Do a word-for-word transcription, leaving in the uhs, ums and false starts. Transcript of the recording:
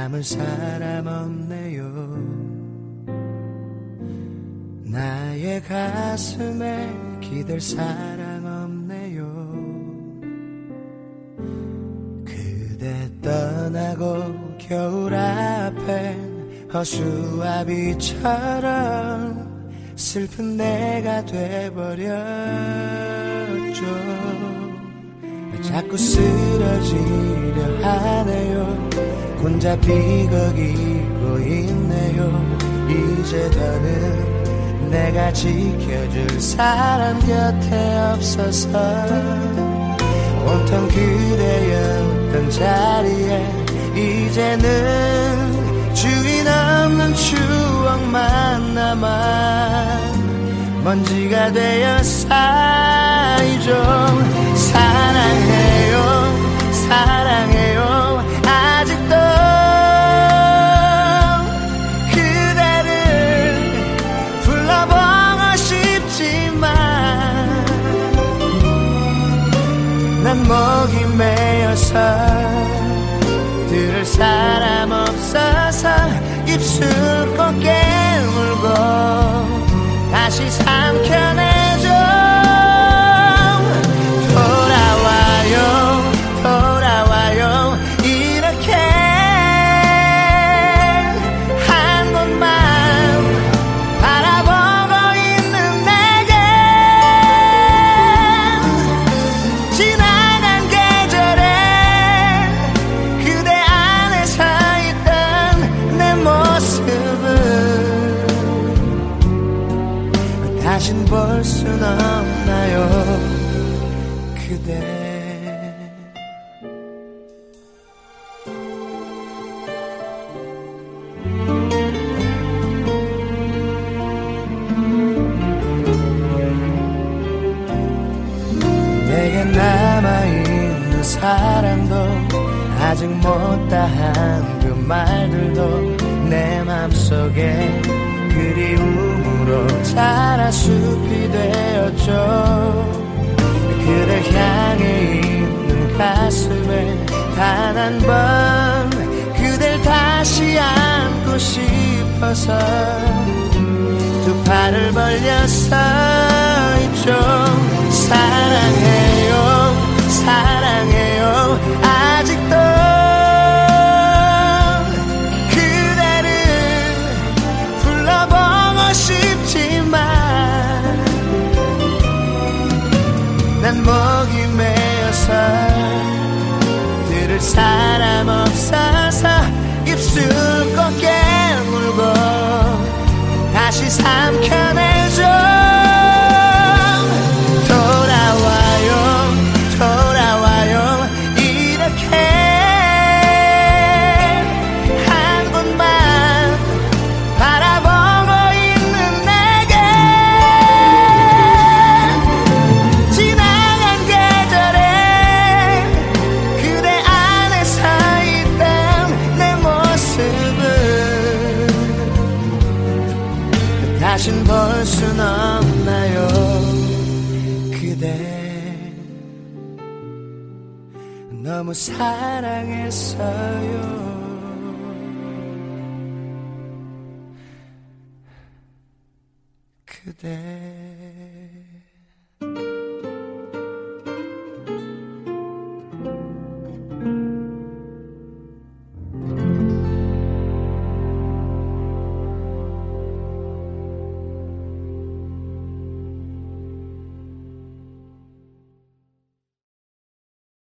남을 사람 없네요. 나의 가슴에 기댈 사람 없네요. 그대 떠나고 겨울 앞엔 허수아비처럼 슬픈 내가 돼버렸죠. 자꾸 쓰러지려 하네요. 혼자 비거기고 있네요. 이제 더는 내가 지켜줄 사람 곁에 없어서 온통 그대였던 자리에 이제는 주인 없는 추억만 남아 먼지가 되어 쌓이죠. 사랑해요 사랑해요 아직도 그대를 불러보고 싶지만 난 목이 메어서 들을 사람 없어서 입술 꼭 깨물고 다시 삼켜내줘. 돌아와요 돌아와요 이렇게 한 곳만 바라보고 있는 내게 지나간 계절에 그대 안에 서있던 내 모습을 다신 볼 순 없나요 그대. 내게 남아있는 사랑도 아직 못다한 그 말들도 내 맘속에 그리움으로 자라 숲이 되었죠. 그댈 향해 있는 가슴에 단 한 번 그댈 다시 안고 싶어서 두 팔을 벌려 서 있죠. 사랑해요 사랑해요 아직도 그대를 불러보고 싶지만 난 목이 메어서 들을 사람 없어서 입술 꼭 깨물고 다시 삼켜내줘. 돌아와요 돌아와요 이렇게 한 곳만 바라보고 있는 내게 지나간 계절에 그대 안에 서있던 내 모습을 다신 볼 순 없나요 그대. 너무 사랑했어요 그대.